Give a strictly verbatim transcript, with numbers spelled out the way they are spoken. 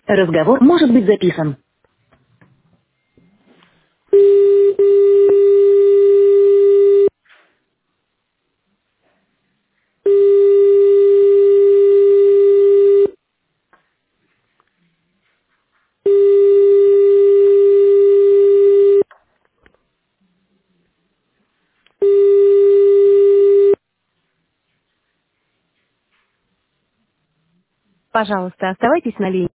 Разговор может быть записан. Пожалуйста, оставайтесь на линии.